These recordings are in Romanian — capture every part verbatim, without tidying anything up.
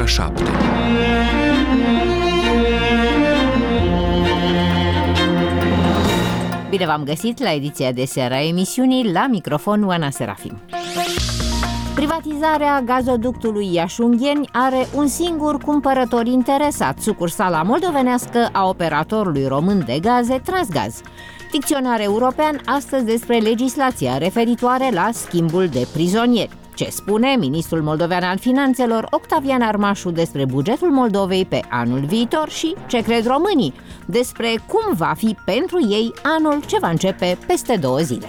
ora șapte. Bine v-am găsit la ediția de seară a emisiunii, la microfon Oana Serafim. Privatizarea gazoductului Iași-Ungheni are un singur cumpărător interesat, sucursala moldovenească a operatorului român de gaze Transgaz. Dicționar european astăzi despre legislația referitoare la schimbul de prizonieri. Ce spune ministrul moldovean al finanțelor Octavian Armașu despre bugetul Moldovei pe anul viitor și ce cred românii despre cum va fi pentru ei anul ce va începe peste două zile.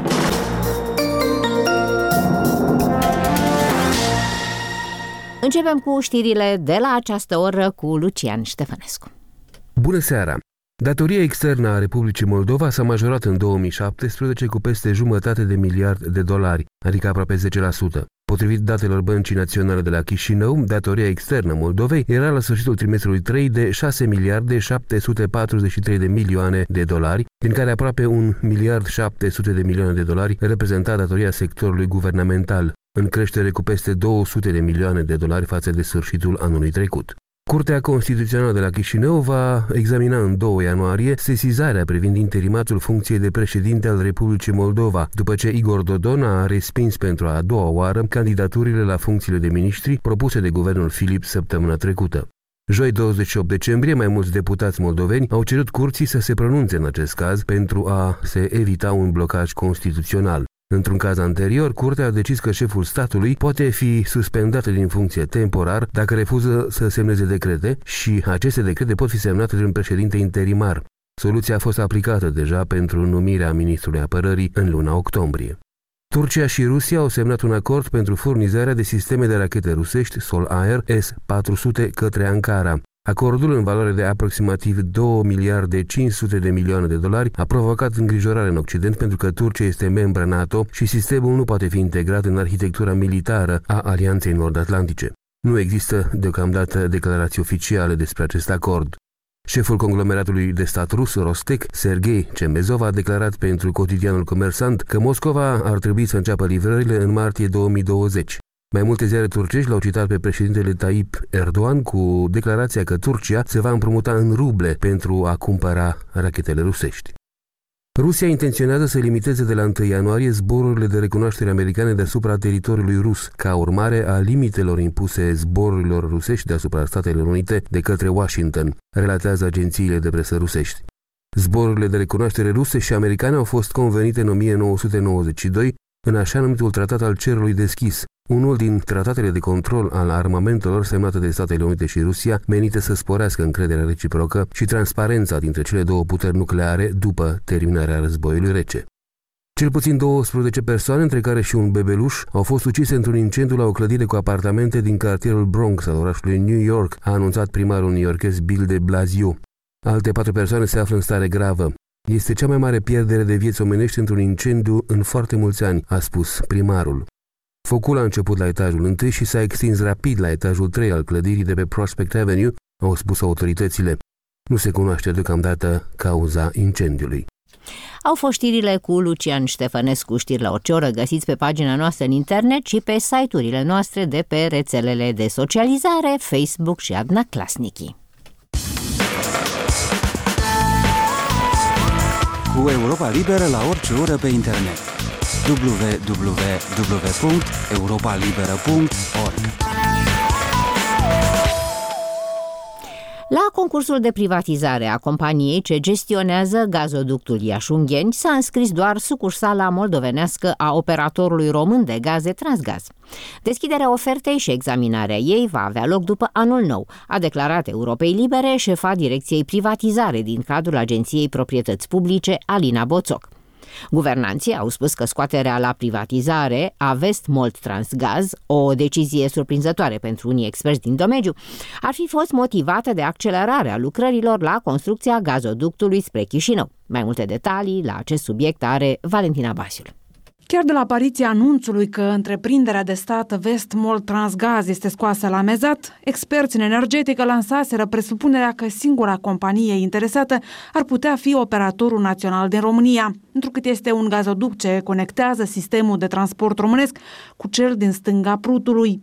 Începem cu știrile de la această oră cu Lucian Ștefănescu. Bună seara! Datoria externă a Republicii Moldova s-a majorat în două mii șaptesprezece cu peste jumătate de miliard de dolari, adică aproape zece la sută. Potrivit datelor Băncii Naționale de la Chișinău, datoria externă Moldovei era la sfârșitul trimestrului trei de șase miliarde șapte sute patruzeci și trei de milioane de dolari, din care aproape un miliard șapte sute de milioane de dolari reprezenta datoria sectorului guvernamental, în creștere cu peste două sute de milioane de dolari față de sfârșitul anului trecut. Curtea Constituțională de la Chișinău va examina în doi ianuarie sesizarea privind interimatul funcției de președinte al Republicii Moldova, după ce Igor Dodon a respins pentru a doua oară candidaturile la funcțiile de miniștri propuse de guvernul Filip săptămâna trecută. Joi douăzeci și opt decembrie, mai mulți deputați moldoveni au cerut curții să se pronunțe în acest caz pentru a se evita un blocaj constituțional. Într-un caz anterior, Curtea a decis că șeful statului poate fi suspendat din funcție temporar dacă refuză să semneze decrete și aceste decrete pot fi semnate de un președinte interimar. Soluția a fost aplicată deja pentru numirea ministrului apărării în luna octombrie. Turcia și Rusia au semnat un acord pentru furnizarea de sisteme de rachete rusești Sol-Air S patru sute către Ankara. Acordul, în valoare de aproximativ două miliarde cinci sute de milioane de dolari, a provocat îngrijorare în Occident pentru că Turcia este membră NATO și sistemul nu poate fi integrat în arhitectura militară a Alianței Nord-Atlantice. Nu există deocamdată declarații oficiale despre acest acord. Șeful conglomeratului de stat rus, Rostec, Sergei Cemezov, a declarat pentru cotidianul Comersant că Moscova ar trebui să înceapă livrările în martie două mii douăzeci. Mai multe ziare turcești l-au citat pe președintele Tayyip Erdogan cu declarația că Turcia se va împrumuta în ruble pentru a cumpăra rachetele rusești. Rusia intenționează să limiteze de la întâi ianuarie zborurile de recunoaștere americane deasupra teritoriului rus, ca urmare a limitelor impuse zborurilor rusești deasupra Statelor Unite de către Washington, relatează agențiile de presă rusești. Zborurile de recunoaștere ruse și americane au fost convenite în o mie nouă sute nouăzeci și doi în așa numitul Tratat al Cerului Deschis, unul din tratatele de control al armamentelor semnate de Statele Unite și Rusia, menite să sporească încrederea reciprocă și transparența dintre cele două puteri nucleare după terminarea războiului rece. Cel puțin douăsprezece persoane, între care și un bebeluș, au fost ucise într-un incendiu la o clădire cu apartamente din cartierul Bronx al orașului New York, a anunțat primarul newyorkez Bill de Blasio. Alte patru persoane se află în stare gravă. Este cea mai mare pierdere de vieți omenești într-un incendiu în foarte mulți ani, a spus primarul. Focul a început la etajul întâi și s-a extins rapid la etajul trei al clădirii de pe Prospect Avenue, au spus autoritățile. Nu se cunoaște deocamdată cauza incendiului. Au fost știrile cu Lucian Ștefănescu. Știri la orice oră găsiți pe pagina noastră în internet și pe site-urile noastre de pe rețelele de socializare, Facebook și Adna Clasnici. Cu Europa Liberă la orice oră pe internet. w w w punct europa liberă punct org. La concursul de privatizare a companiei ce gestionează gazoductul Iași-Ungheni s-a înscris doar sucursala moldovenească a operatorului român de gaze Transgaz. Deschiderea ofertei și examinarea ei va avea loc după anul nou, a declarat Europei Libere șefa Direcției Privatizare din cadrul Agenției Proprietăți Publice, Alina Boțoc. Guvernanții au spus că scoaterea la privatizare a Vestmold Transgaz, o decizie surprinzătoare pentru unii experți din domeniu, ar fi fost motivată de accelerarea lucrărilor la construcția gazoductului spre Chișinău. Mai multe detalii la acest subiect are Valentina Basiul. Chiar de la apariția anunțului că întreprinderea de stat Vestmold Transgaz este scoasă la mezat, experți în energetică lansaseră presupunerea că singura companie interesată ar putea fi operatorul național din România, întrucât este un gazoduct ce conectează sistemul de transport românesc cu cel din stânga Prutului.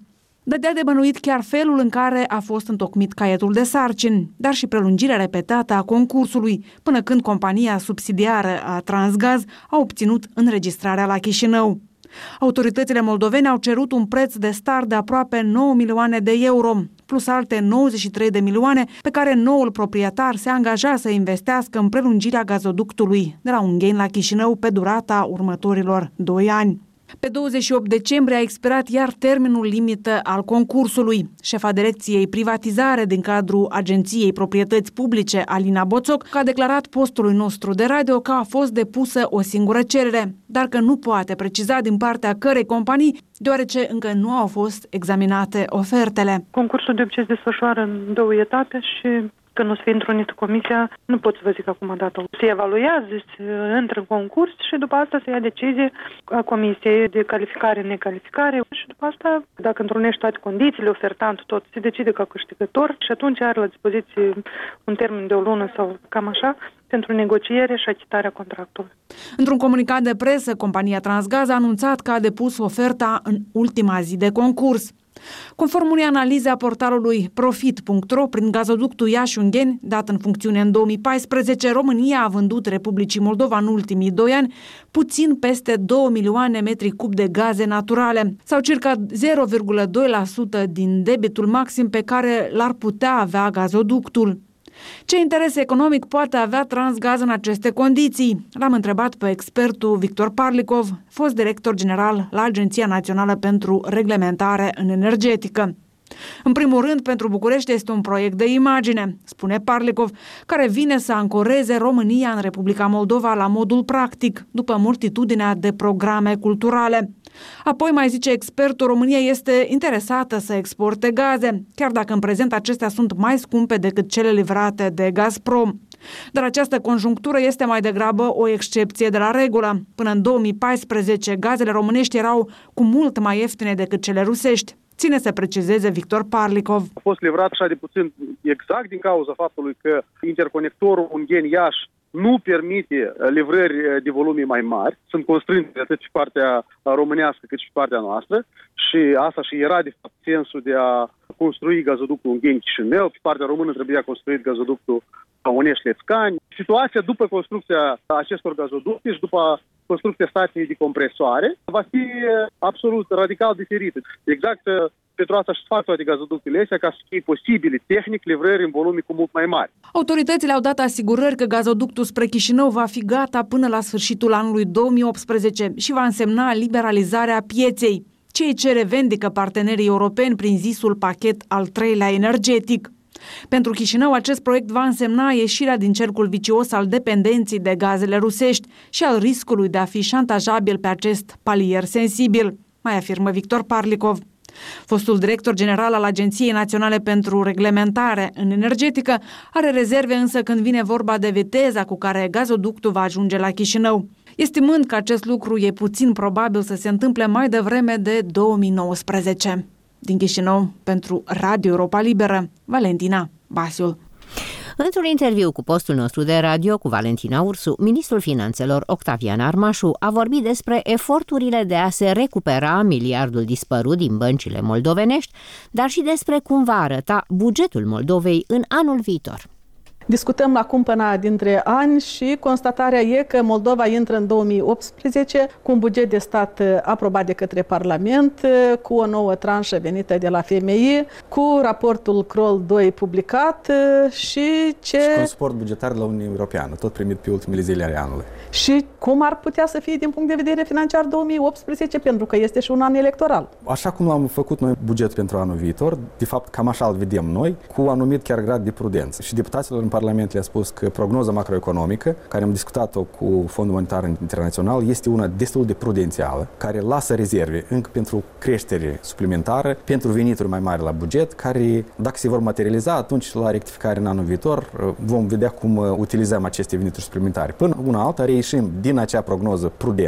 Dădea de bănuit chiar felul în care a fost întocmit caietul de sarcini, dar și prelungirea repetată a concursului, până când compania subsidiară a Transgaz a obținut înregistrarea la Chișinău. Autoritățile moldovene au cerut un preț de start de aproape nouă milioane de euro, plus alte nouăzeci și trei de milioane pe care noul proprietar se angaja să investească în prelungirea gazoductului de la Ungheni la Chișinău pe durata următorilor doi ani. Pe douăzeci și opt decembrie a expirat iar termenul limită al concursului. Șefa direcției privatizare din cadrul Agenției Proprietăți Publice, Alina Boțoc, a declarat postului nostru de radio că a fost depusă o singură cerere, dar că nu poate preciza din partea cărei companii, deoarece încă nu au fost examinate ofertele. Concursul de obicei se desfășoară în două etape și când o să fie întrunită comisia, nu pot să vă zic acum data. Se evaluează, se intră în concurs și după asta se ia decizie a comisiei de calificare-necalificare și după asta, dacă întrunești toate condițiile, ofertantul tot, se decide ca câștigător și atunci are la dispoziție un termen de o lună sau cam așa pentru negociere și achitarea contractului. Într-un comunicat de presă, compania Transgaz a anunțat că a depus oferta în ultima zi de concurs. Conform unei analize a portalului profit punct ro, prin gazoductul Iași-Ungheni, dat în funcțiune în două mii paisprezece, România a vândut Republicii Moldova în ultimii doi ani puțin peste două milioane metri cub de gaze naturale, sau circa zero virgulă doi la sută din debitul maxim pe care l-ar putea avea gazoductul. Ce interes economic poate avea Transgaz în aceste condiții? L-am întrebat pe expertul Victor Parlikov, fost director general la Agenția Națională pentru Reglementare în Energetică. În primul rând, pentru București este un proiect de imagine, spune Parlikov, care vine să ancoreze România în Republica Moldova la modul practic, după multitudinea de programe culturale. Apoi, mai zice expertul, România este interesată să exporte gaze, chiar dacă în prezent acestea sunt mai scumpe decât cele livrate de Gazprom. Dar această conjunctură este mai degrabă o excepție de la regulă. Până în două mii paisprezece, gazele românești erau cu mult mai ieftine decât cele rusești. Ține să precizeze Victor Parlikov. A fost livrat așa de puțin exact din cauza faptului că interconectorul Ungheni-Iași nu permite livrări de volume mai mari. Sunt constrângeri atât și partea românească cât și partea noastră și asta și era de fapt sensul de a construi gazoductul Ungheni-Chișinău. Pe partea română trebuia construit gazoductul Unești-Lețcani. Situația după construcția acestor gazoducte și după construcția stației de compresoare va fi absolut radical diferită. Exact pentru asta și fac toate gazoductele astea ca să fie posibile tehnic livrări în volume cu mult mai mari. Autoritățile au dat asigurări că gazoductul spre Chișinău va fi gata până la sfârșitul anului două mii optsprezece și va însemna liberalizarea pieței, ce îi cere vendică partenerii europeni prin zisul pachet al treilea energetic. Pentru Chișinău, acest proiect va însemna ieșirea din cercul vicios al dependenței de gazele rusești și al riscului de a fi șantajabil pe acest palier sensibil, mai afirmă Victor Parlikov. Fostul director general al Agenției Naționale pentru Reglementare în Energetică are rezerve însă când vine vorba de viteza cu care gazoductul va ajunge la Chișinău, estimând că acest lucru e puțin probabil să se întâmple mai devreme de două mii nouăsprezece. Din Chișinău, pentru Radio Europa Liberă, Valentina Basiul. Într-un interviu cu postul nostru de radio cu Valentina Ursu, ministrul finanțelor Octavian Armașu a vorbit despre eforturile de a se recupera miliardul dispărut din băncile moldovenești, dar și despre cum va arăta bugetul Moldovei în anul viitor. Discutăm la cumpăna dintre ani și constatarea e că Moldova intră în două mii optsprezece cu un buget de stat aprobat de către Parlament, cu o nouă tranșă venită de la F M I, cu raportul C R O L doi publicat și ce... Și cu un suport bugetar de la Uniunea Europeană, tot primit pe ultimele zile ale anului. Și cum ar putea să fie din punct de vedere financiar două mii optsprezece, pentru că este și un an electoral. Așa cum am făcut noi buget pentru anul viitor, de fapt cam așa îl vedem noi, cu un anumit chiar grad de prudență. Și deputaților în Parlament le-a spus că prognoza macroeconomică, care am discutat-o cu Fondul Monetar Internațional, este una destul de prudențială, care lasă rezerve încă pentru creștere suplimentară, pentru venituri mai mari la buget, care, dacă se vor materializa, atunci la rectificare în anul viitor vom vedea cum utilizăm aceste venituri suplimentare. Până una alta reieșim din acea prognoză prudentă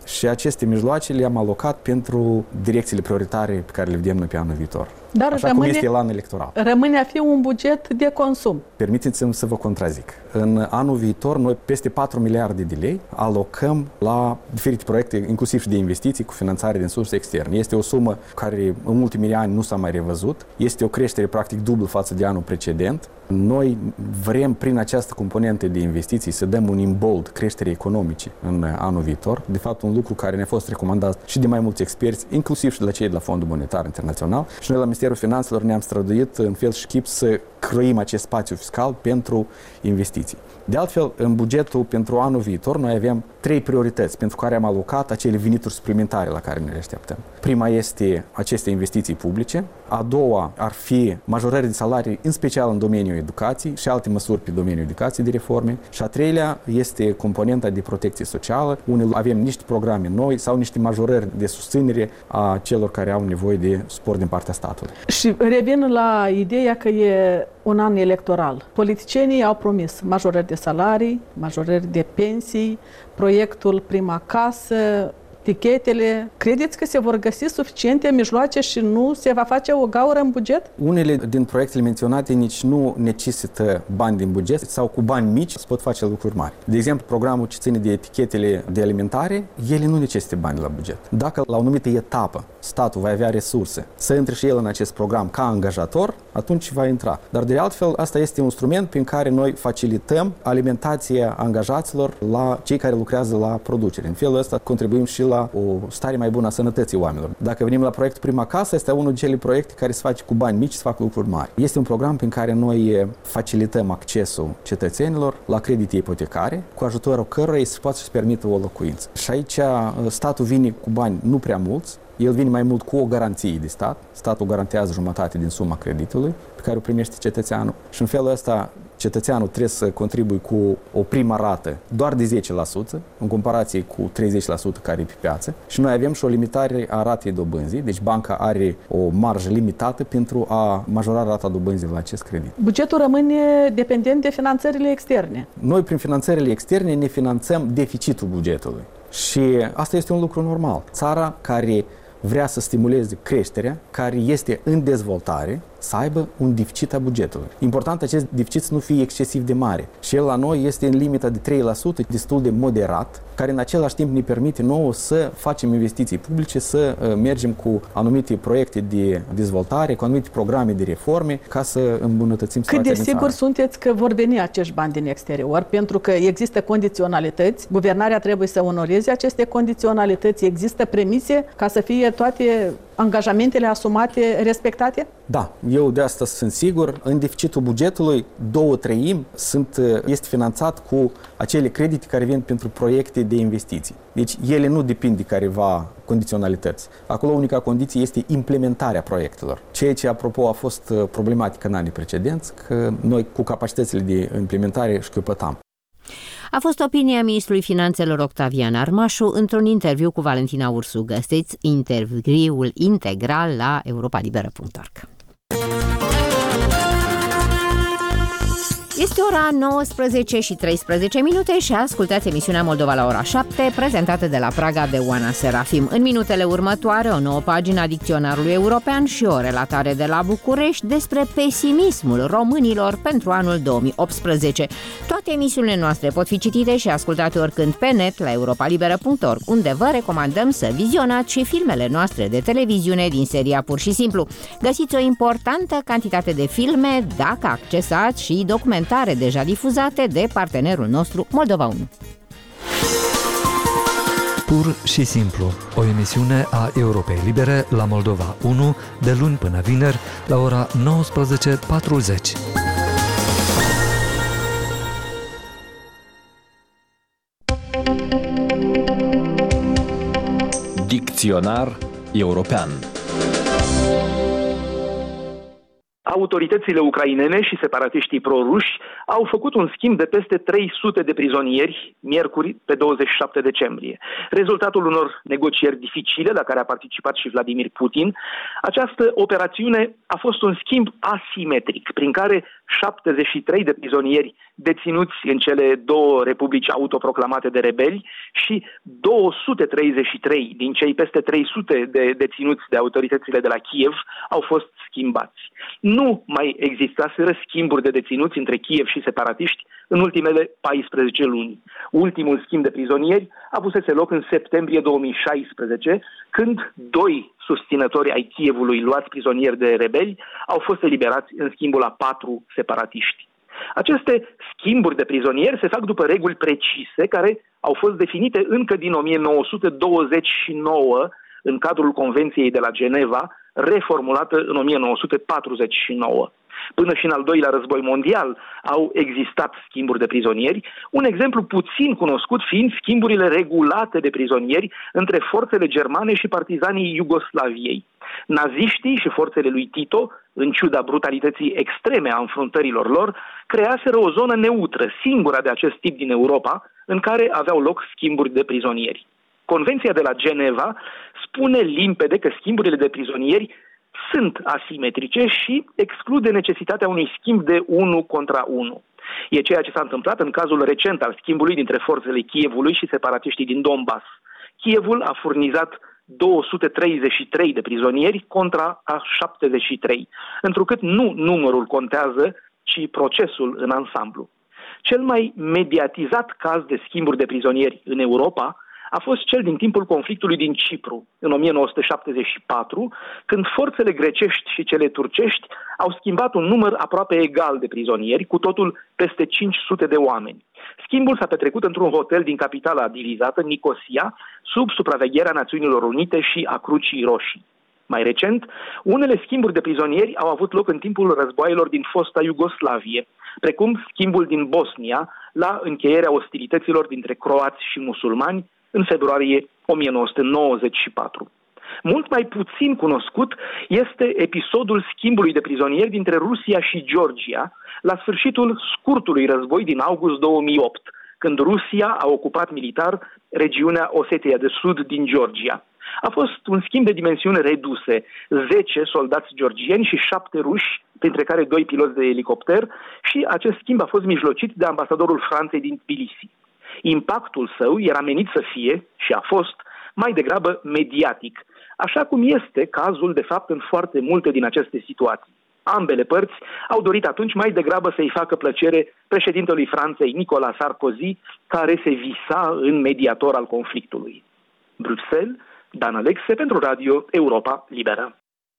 și aceste mijloace le-am alocat pentru direcțiile prioritare pe care le vedem noi pe anul viitor. Dar Așa rămâne, cum este elan electoral. Rămâne a fi un buget de consum. Permiteți-mi să vă contrazic. În anul viitor, noi peste patru miliarde de lei alocăm la diferite proiecte, inclusiv și de investiții cu finanțare din surse externe. Este o sumă care în ultimii ani nu s-a mai revăzut. Este o creștere practic dublu față de anul precedent. Noi vrem prin această componentă de investiții să dăm un imbold creșterii economice în anul viitor. De fapt, un lucru care ne-a fost recomandat și de mai mulți experți, inclusiv și de la cei de la Fondul Monetar Internațional. Și noi la Ministerul Finanțelor ne-am străduit în fel și chip să croim acest spațiu fiscal pentru investiții. De altfel, în bugetul pentru anul viitor, noi avem trei priorități pentru care am alocat acele venituri suplimentare la care ne așteptăm. Prima este aceste investiții publice, a doua ar fi majorări de salarii, în special în domeniul educației și alte măsuri pe domeniul educației de reforme, și a treilea este componenta de protecție socială, unde avem niște programe noi sau niște majorări de susținere a celor care au nevoie de suport din partea statului. Și revin la ideea că e un an electoral. Politicienii au promis majorări de salarii, majorări de pensii, proiectul Prima Casă, tichetele. Credeți că se vor găsi suficiente mijloace și nu se va face o gaură în buget? Unele din proiectele menționate nici nu necesită bani din buget sau cu bani mici se pot face lucruri mari. De exemplu, programul ce ține de etichetele de alimentare, ele nu necesită bani la buget. Dacă la o anumită etapă statul va avea resurse să intre și el în acest program ca angajator, atunci va intra. Dar de altfel, asta este un instrument prin care noi facilităm alimentația angajaților la cei care lucrează la producere. În felul ăsta contribuim și la o stare mai bună a sănătății oamenilor. Dacă venim la proiectul Prima Casă, este unul din cele proiecte care se face cu bani mici, se fac lucruri mari. Este un program prin care noi facilităm accesul cetățenilor la credite ipotecare, cu ajutorul cărora ei se poate să-și permită o locuință. Și aici statul vine cu bani nu prea mulți, el vine mai mult cu o garanție de stat. Statul garantează jumătate din suma creditului pe care o primește cetățeanul și în felul ăsta cetățeanul trebuie să contribui cu o primă rată doar de zece la sută în comparație cu treizeci la sută care e pe piață și noi avem și o limitare a ratei dobânzii, deci banca are o marjă limitată pentru a majora rata dobânzii la acest credit. Bugetul rămâne dependent de finanțările externe. Noi prin finanțările externe ne finanțăm deficitul bugetului și asta este un lucru normal. Țara care vrea să stimuleze creșterea, care este în dezvoltare, să aibă un deficit a bugetului. Important acest deficit să nu fie excesiv de mare. Și el la noi este în limita de trei la sută, destul de moderat, care în același timp ne permite nouă să facem investiții publice, să mergem cu anumite proiecte de dezvoltare, cu anumite programe de reforme, ca să îmbunătățim situația din țară. Cât de sigur sunteți că vor veni acești bani din exterior? Pentru că există condiționalități, guvernarea trebuie să onoreze aceste condiționalități, există premise ca să fie toate angajamentele asumate respectate? Da, eu de asta sunt sigur. În deficitul bugetului, două treimi sunt, este finanțat cu acele credite care vin pentru proiecte de investiții. Deci ele nu depind de careva condiționalități. Acolo unica condiție este implementarea proiectelor. Ceea ce, apropo, a fost problematic în anii precedenți, că noi cu capacitățile de implementare șchiopătam. A fost opinia ministrului Finanțelor Octavian Armașu într-un interviu cu Valentina Ursu. Găsiți interviul integral la europa liberă punct org. Este ora nouăsprezece și treisprezece minute și ascultați emisiunea Moldova la ora șapte, prezentată de la Praga de Oana Serafim. În minutele următoare, o nouă pagină a dicționarului european și o relatare de la București despre pesimismul românilor pentru anul două mii optsprezece. Toate emisiunile noastre pot fi citite și ascultate oricând pe net la europa liberă punct org, unde vă recomandăm să vizionați și filmele noastre de televiziune din seria Pur și Simplu. Găsiți o importantă cantitate de filme dacă accesați și documente deja difuzate de partenerul nostru Moldova unu. Pur și Simplu, o emisiune a Europei Libere la Moldova unu de luni până vineri la ora nouăsprezece patruzeci. Dicționar european. Autoritățile ucrainene și separatiștii proruși au făcut un schimb de peste trei sute de prizonieri, miercuri, pe douăzeci și șapte decembrie. Rezultatul unor negocieri dificile, la care a participat și Vladimir Putin, această operațiune a fost un schimb asimetric, prin care șaptezeci și trei de prizonieri deținuți în cele două republici autoproclamate de rebeli și două sute treizeci și trei din cei peste trei sute de deținuți de autoritățile de la Kiev au fost schimbați. Nu mai existaseră schimburi de deținuți între Kiev și separatiști în ultimele paisprezece luni. Ultimul schimb de prizonieri a avusese loc în septembrie două mii șaisprezece, când doi susținători ai Kievului luați prizonieri de rebeli au fost eliberați în schimbul a patru separatiști. Aceste schimburi de prizonieri se fac după reguli precise care au fost definite încă din o mie nouă sute douăzeci și nouă în cadrul Convenției de la Geneva, reformulată în o mie nouă sute patruzeci și nouă. Până și în al doilea război mondial au existat schimburi de prizonieri, un exemplu puțin cunoscut fiind schimburile regulate de prizonieri între forțele germane și partizanii Iugoslaviei. Naziștii și forțele lui Tito, în ciuda brutalității extreme a înfruntărilor lor, creaseră o zonă neutră, singura de acest tip din Europa, în care aveau loc schimburi de prizonieri. Convenția de la Geneva spune limpede că schimburile de prizonieri sunt asimetrice și exclude necesitatea unui schimb de unu contra unu. E ceea ce s-a întâmplat în cazul recent al schimbului dintre forțele Kievului și separatiștii din Donbass. Kievul a furnizat două sute treizeci și trei de prizonieri contra a șaptezeci și trei, întrucât nu numărul contează, ci procesul în ansamblu. Cel mai mediatizat caz de schimburi de prizonieri în Europa a fost cel din timpul conflictului din Cipru, în o mie nouă sute șaptezeci și patru, când forțele grecești și cele turcești au schimbat un număr aproape egal de prizonieri, cu totul peste cinci sute de oameni. Schimbul s-a petrecut într-un hotel din capitala divizată, Nicosia, sub supravegherea Națiunilor Unite și a Crucii Roșii. Mai recent, unele schimburi de prizonieri au avut loc în timpul războaielor din fosta Iugoslavie, precum schimbul din Bosnia, la încheierea ostilităților dintre croați și musulmani, în februarie o mie nouă sute nouăzeci și patru. Mult mai puțin cunoscut este episodul schimbului de prizonieri dintre Rusia și Georgia la sfârșitul scurtului război din august două mii opt, când Rusia a ocupat militar regiunea Osetia de Sud din Georgia. A fost un schimb de dimensiuni reduse, zece soldați georgieni și șapte ruși, printre care doi piloți de elicopter, și acest schimb a fost mijlocit de ambasadorul Franței din Tbilisi. Impactul său era menit să fie, și a fost, mai degrabă mediatic, așa cum este cazul de fapt în foarte multe din aceste situații. Ambele părți au dorit atunci mai degrabă să-i facă plăcere președintelui Franței Nicolas Sarkozy, care se visa în mediator al conflictului. Bruxelles, Dan Alexe pentru Radio Europa Liberă.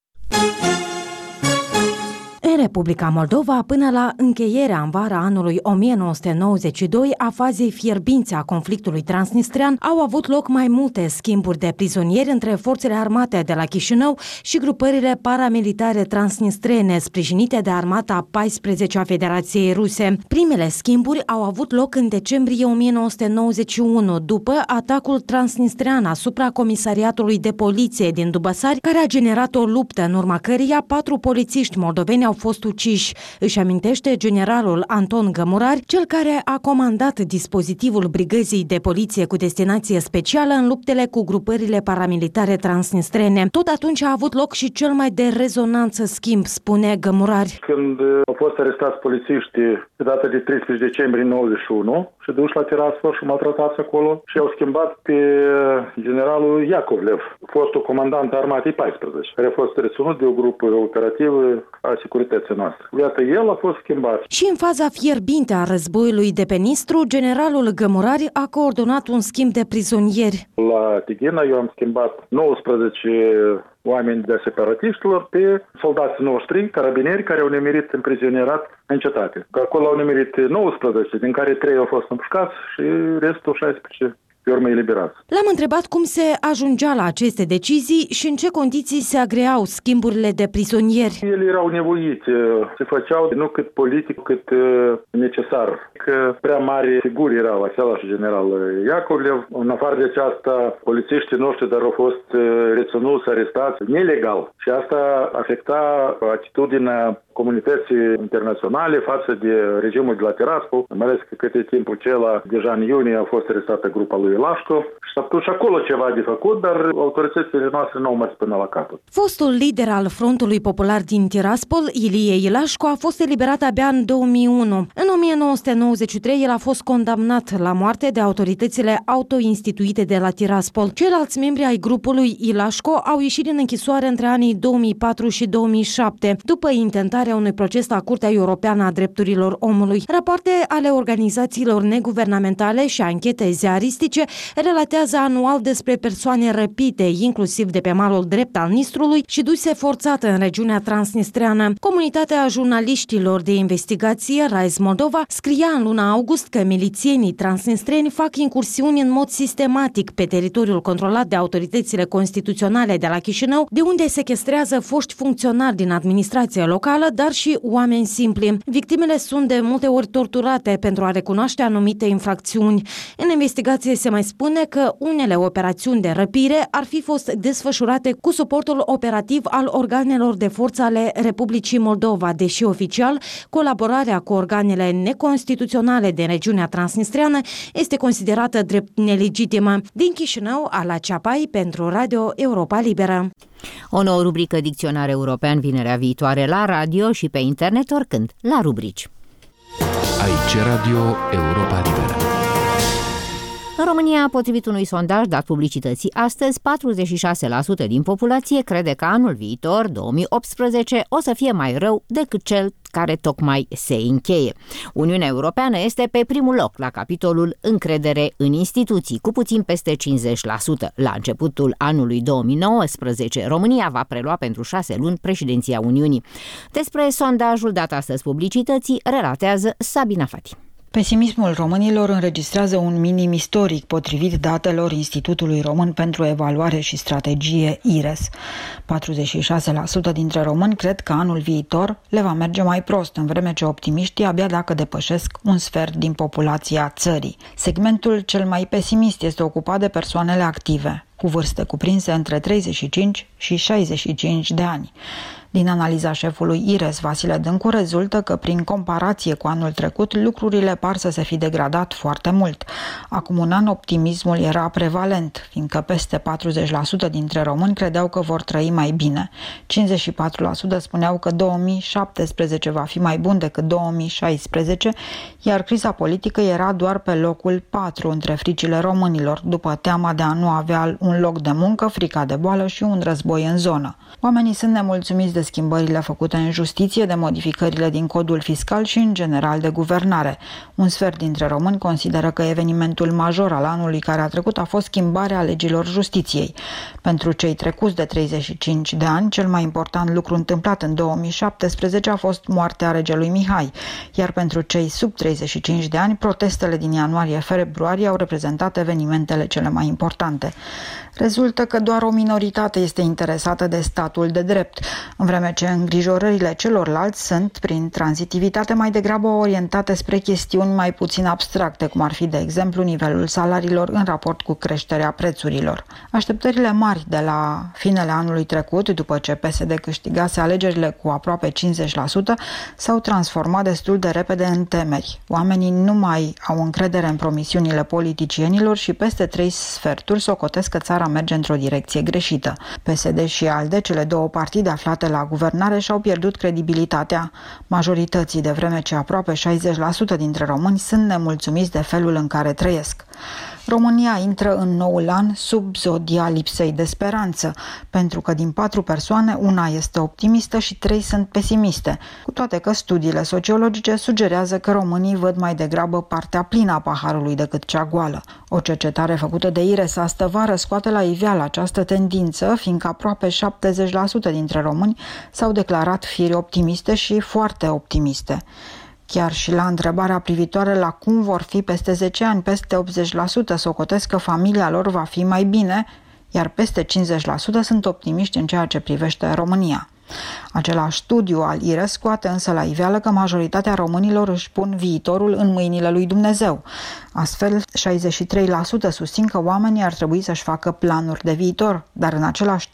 În Republica Moldova, până la încheierea în vara anului o mie nouă sute nouăzeci și doi a fazei fierbințe a conflictului transnistrean, au avut loc mai multe schimburi de prizonieri între forțele armate de la Chișinău și grupările paramilitare transnistrene sprijinite de armata a paisprezecea Federației Ruse. Primele schimburi au avut loc în decembrie o mie nouă sute nouăzeci și unu, după atacul transnistrean asupra comisariatului de poliție din Dubăsari, care a generat o luptă în urma căreia patru polițiști moldoveni au fost uciși, își amintește generalul Anton Gămurari, cel care a comandat dispozitivul brigăzii de poliție cu destinație specială în luptele cu grupările paramilitare transnistrene. Tot atunci a avut loc și cel mai de rezonanță schimb, spune Gămurari. Când au fost arestați polițiștii pe data de treisprezece decembrie nouăzeci și unu și duși la Tiraspol și maltratați acolo și au schimbat pe generalul Iacovlev, fostul comandant armatei paisprezece, care a fost reținut de o grupă operativă a securității noastre. Iată, el a fost schimbat. Și în faza fierbinte a războiului de pe Nistru, generalul Gămurari a coordonat un schimb de prizonieri. La Tighina eu am schimbat nouăsprezece oameni de separatiștilor pe soldații noștri, carabinieri, care au nimerit în prizonierat în cetate. Acolo au nimerit nouăsprezece, din care trei au fost împușcați și restul șaisprezece pe urmă eliberați. L-am întrebat cum se ajungea la aceste decizii și în ce condiții se agreau schimburile de prizonieri. Ele erau nevoite, se făceau nu cât politic, cât necesar. Că prea mari figuri erau, același general Iacovlev. În afară de aceasta, polițiștii noștri dar au fost reținuți, arestați, nelegal. Și asta afecta atitudinea comunității internaționale față de regimul de la Tiraspol, mai ales că câte timpul acela, deja în iunie a fost arestată grupa lui Ilașco și s-a putut și acolo ceva de făcut, dar autoritățile noastre nu au mers până la capăt. Fostul lider al Frontului Popular din Tiraspol, Ilie Ilașco, a fost eliberat abia în două mii unu. În o mie nouă sute nouăzeci și trei, el a fost condamnat la moarte de autoritățile autoinstituite de la Tiraspol. Ceilalți membri ai grupului Ilașco au ieșit din închisoare între anii două mii patru și două mii șapte, după intentarea unui proces la Curtea Europeană a Drepturilor Omului. Rapoarte ale organizațiilor neguvernamentale și anchete ziaristice relatează anual despre persoane răpite, inclusiv de pe malul drept al Nistrului și duse forțat în regiunea transnistreană. Comunitatea jurnaliștilor de investigație Rise Moldova scria în luna august că milițienii transnistreni fac incursiuni în mod sistematic pe teritoriul controlat de autoritățile constituționale de la Chișinău, de unde sechestrează foști funcționari din administrația locală, dar și oameni simpli. Victimele sunt de multe ori torturate pentru a recunoaște anumite infracțiuni. În investigație se mai spune că unele operațiuni de răpire ar fi fost desfășurate cu suportul operativ al organelor de forță ale Republicii Moldova, deși oficial colaborarea cu organele neconstituționale din regiunea transnistreană este considerată drept nelegitimă. Din Chișinău, Ala Ceapai pentru Radio Europa Liberă. O nouă rubrică Dicționar European vinerea viitoare la radio și pe internet oricând, la rubrici. Aici Radio Europa Liberă. În România, potrivit unui sondaj dat publicității astăzi, patruzeci și șase la sută din populație crede că anul viitor, două mii optsprezece, o să fie mai rău decât cel care tocmai se încheie. Uniunea Europeană este pe primul loc la capitolul încredere în instituții, cu puțin peste cincizeci la sută. La începutul anului două mii nouăsprezece, România va prelua pentru șase luni președinția Uniunii. Despre sondajul dat astăzi publicității relatează Sabina Fati. Pesimismul românilor înregistrează un minim istoric, potrivit datelor Institutului Român pentru Evaluare și Strategie I R E S. patruzeci și șase la sută dintre români cred că anul viitor le va merge mai prost, în vreme ce optimiștii abia dacă depășesc un sfert din populația țării. Segmentul cel mai pesimist este ocupat de persoanele active, cu vârste cuprinse între treizeci și cinci și șaizeci și cinci de ani. Din analiza șefului I R E S, Vasile Dâncu, rezultă că, prin comparație cu anul trecut, lucrurile par să se fi degradat foarte mult. Acum un an, optimismul era prevalent, fiindcă peste patruzeci la sută dintre români credeau că vor trăi mai bine. cincizeci și patru la sută spuneau că două mii șaptesprezece va fi mai bun decât două mii șaisprezece, iar criza politică era doar pe locul patru între fricile românilor, după teama de a nu avea un loc de muncă, frica de boală și un război în zonă. Oamenii sunt nemulțumiți de schimbările făcute în justiție, de modificările din codul fiscal și, în general, de guvernare. Un sfert dintre români consideră că evenimentul major al anului care a trecut a fost schimbarea legilor justiției. Pentru cei trecuți de treizeci și cinci de ani, cel mai important lucru întâmplat în două mii șaptesprezece a fost moartea regelui Mihai, iar pentru cei sub treizeci și cinci de ani, protestele din ianuarie-februarie au reprezentat evenimentele cele mai importante. Rezultă că doar o minoritate este interesată de statul de drept, în vreme ce îngrijorările celorlalți sunt, prin tranzitivitate, mai degrabă orientate spre chestiuni mai puțin abstracte, cum ar fi, de exemplu, nivelul salariilor în raport cu creșterea prețurilor. Așteptările mari de la finele anului trecut, după ce P S D câștigase alegerile cu aproape cincizeci la sută, s-au transformat destul de repede în temeri. Oamenii nu mai au încredere în promisiunile politicienilor și peste trei sferturi socotesc că țara merge într-o direcție greșită. P S D și ALDE, cele două partide aflate la guvernare, și-au pierdut credibilitatea majorității, de vreme ce aproape șaizeci la sută dintre români sunt nemulțumiți de felul în care trăiesc. România intră în noul an sub zodia lipsei de speranță, pentru că din patru persoane, una este optimistă și trei sunt pesimiste, cu toate că studiile sociologice sugerează că românii văd mai degrabă partea plină a paharului decât cea goală. O cercetare făcută de I R E S astă vară scoate la iveală această tendință, fiindcă aproape șaptezeci la sută dintre români s-au declarat firi optimiste și foarte optimiste. Chiar și la întrebarea privitoare la cum vor fi peste zece ani, peste optzeci la sută socotesc că familia lor va fi mai bine, iar peste cincizeci la sută sunt optimiști în ceea ce privește România. Același studiu al I R E S scoate însă la iveală că majoritatea românilor își pun viitorul în mâinile lui Dumnezeu. Astfel, șaizeci și trei la sută susțin că oamenii ar trebui să-și facă planuri de viitor, dar în același timp,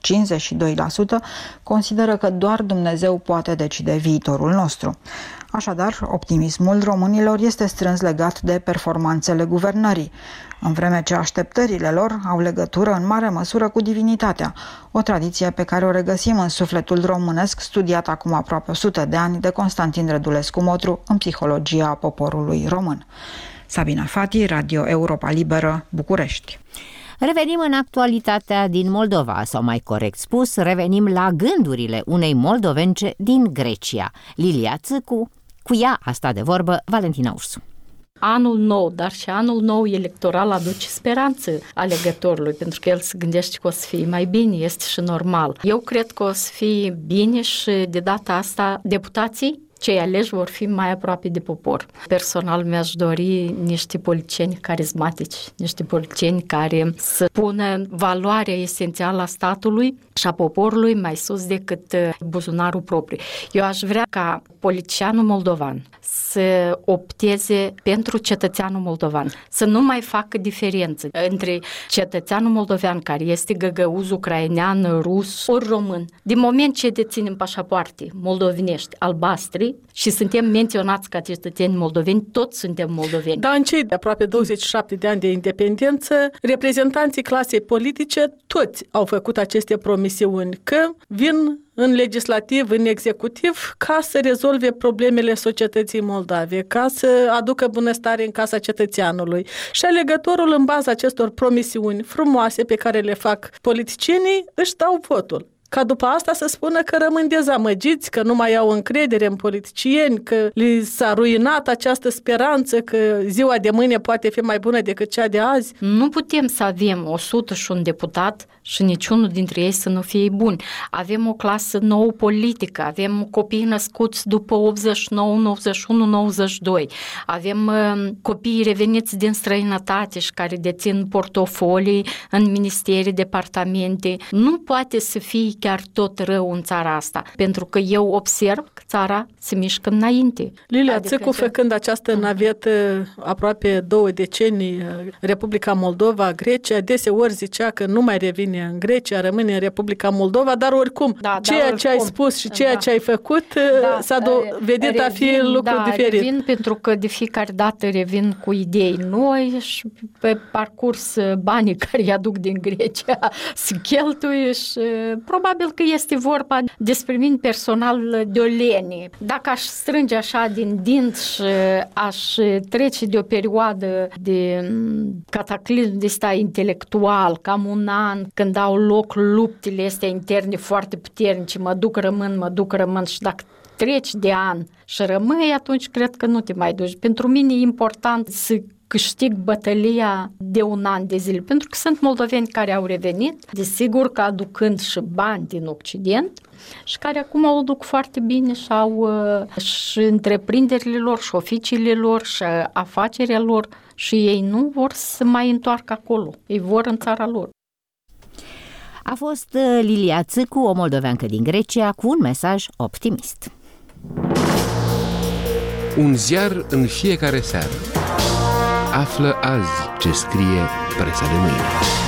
cincizeci și doi la sută consideră că doar Dumnezeu poate decide viitorul nostru. Așadar, optimismul românilor este strâns legat de performanțele guvernării, în vreme ce așteptările lor au legătură în mare măsură cu divinitatea, o tradiție pe care o regăsim în sufletul românesc studiat acum aproape o sută de ani de Constantin Rădulescu-Motru în Psihologia poporului român. Sabina Fati, Radio Europa Liberă, București. Revenim în actualitatea din Moldova, sau mai corect spus, revenim la gândurile unei moldovence din Grecia. Lilia Țâcu, cu ea a stat de vorbă Valentina Ursu. Anul nou, dar și anul nou electoral aduce speranță alegătorului, pentru că el se gândește că o să fie mai bine, este și normal. Eu cred că o să fie bine și de data asta deputații cei aleși vor fi mai aproape de popor. Personal mi-aș dori niște politicieni carismatici, niște politicieni care să pună valoarea esențială a statului și a poporului mai sus decât buzunarul propriu. Eu aș vrea ca politicianul moldovan să opteze pentru cetățeanul moldovan, să nu mai facă diferență între cetățeanul moldovean care este găgăuz ucrainean, rus ori român. Din moment ce deținem pașapoarte moldovenești albastri și suntem menționați ca cetățeni moldoveni, toți suntem moldoveni. Dar în cei de aproape douăzeci și șapte de ani de independență, reprezentanții clasei politice toți au făcut aceste promisiuni că vin în legislativ, în executiv, ca să rezolve problemele societății moldave, ca să aducă bunăstare în casa cetățeanului. Și alegătorul, în baza acestor promisiuni frumoase pe care le fac politicienii, își dau votul. Ca după asta să spună că rămân dezamăgiți, că nu mai au încredere în politicieni, că li s-a ruinat această speranță că ziua de mâine poate fi mai bună decât cea de azi. Nu putem să avem o sută și un deputat și niciunul dintre ei să nu fie bun. Avem o clasă nouă politică, avem copii născuți după optzeci și nouă, nouăzeci și unu, nouăzeci și doi, avem uh, copii reveniți din străinătate și care dețin portofolii în ministerii, departamente. Nu poate să fie chiar tot rău în țara asta, pentru că eu observ că țara se mișcă înainte. Lilia Țâcu, făcând această navetă aproape două decenii, Republica Moldova, Grecia, deseori zicea că nu mai revine în Grecia, rămâne în Republica Moldova, dar oricum, da, ceea da, oricum. ce ai spus și ceea da. ce ai făcut da, s-a dovedit revin, a fi lucru da, diferit. Revin pentru că de fiecare dată revin cu idei noi și pe parcurs banii care îi aduc din Grecia se cheltuie și probabil că este vorba despre mine personal de o lenie. Dacă aș strânge așa din dinți și aș trece de o perioadă de cataclism de ăsta intelectual, cam un an, când au loc luptele astea interne foarte puternice, mă duc, rămân, mă duc, rămân și dacă treci de an și rămâi, atunci cred că nu te mai duci. Pentru mine e important să câștig bătălia de un an de zile, pentru că sunt moldoveni care au revenit, desigur că aducând și bani din Occident și care acum o duc foarte bine și au uh, și întreprinderile lor și oficiile lor și afacerea lor și ei nu vor să mai întoarcă acolo, ei vor în țara lor. A fost Lilia Țâcu, o moldoveancă din Grecia, cu un mesaj optimist. Un ziar în fiecare seară. Află azi ce scrie presa de mâine.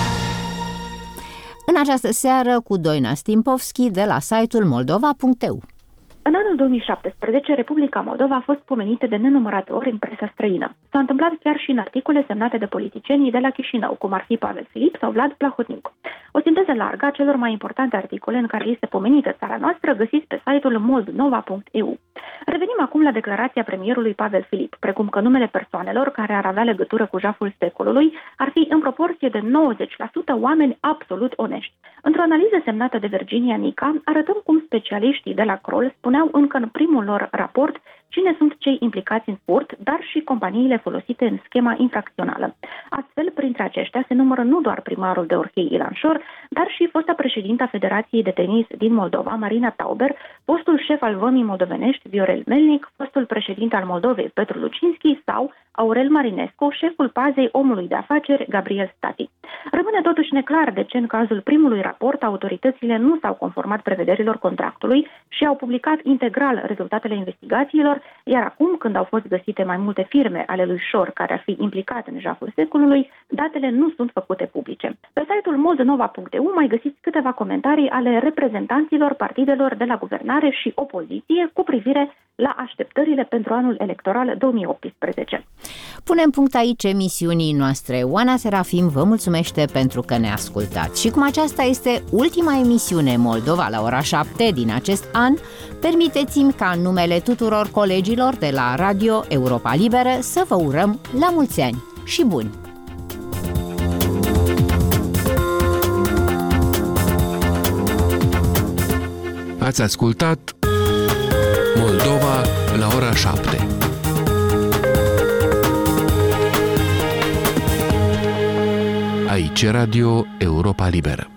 În această seară cu Doina Stimpovski de la site-ul moldova punct e u. În anul două mii șaptesprezece, Republica Moldova a fost pomenită de nenumărate ori în presa străină. S-a întâmplat chiar și în articole semnate de politicienii de la Chișinău, cum ar fi Pavel Filip sau Vlad Plahotniuc. O sinteză largă a celor mai importante articole în care este pomenită țara noastră găsiți pe site-ul moldova punct e u. Revenim acum la declarația premierului Pavel Filip, precum că numele persoanelor care ar avea legătură cu jaful secolului ar fi în proporție de nouăzeci la sută oameni absolut onești. Într-o analiză semnată de Virginia Nica, arătăm cum specialiștii de la Kroll spuneau încă în primul lor raport cine sunt cei implicați în furt, dar și companiile folosite în schema infracțională. Astfel, printre aceștia se numără nu doar primarul de Orhei Ilan Șor, dar și fosta președinta Federației de Tenis din Moldova, Marina Tauber, fostul șef al Vămii Moldovenești, Viorel Melnic, fostul președinte al Moldovei, Petru Lucinski, sau Aurel Marinescu, șeful pazei omului de afaceri, Gabriel Stati. Rămâne totuși neclar de ce în cazul primului raport autoritățile nu s-au conformat prevederilor contractului și au publicat integral rezultatele investigațiilor, iar acum, când au fost găsite mai multe firme ale lui Șor care ar fi implicate în jaful secolului, datele nu sunt făcute publice. Pe site-ul moldonova punct e u mai găsiți câteva comentarii ale reprezentanților partidelor de la guvernare și opoziție cu privire la așteptările pentru anul electoral două mii optsprezece. Punem punct aici emisiunii noastre. Oana Serafim vă mulțumește pentru că ne ascultați. Și cum aceasta este ultima emisiune Moldova la ora șapte din acest an, permiteți-mi ca în numele tuturor colegilor de la Radio Europa Liberă să vă urăm la mulți ani și buni! Ați ascultat Moldova la ora șapte. Aici Radio Europa Liberă.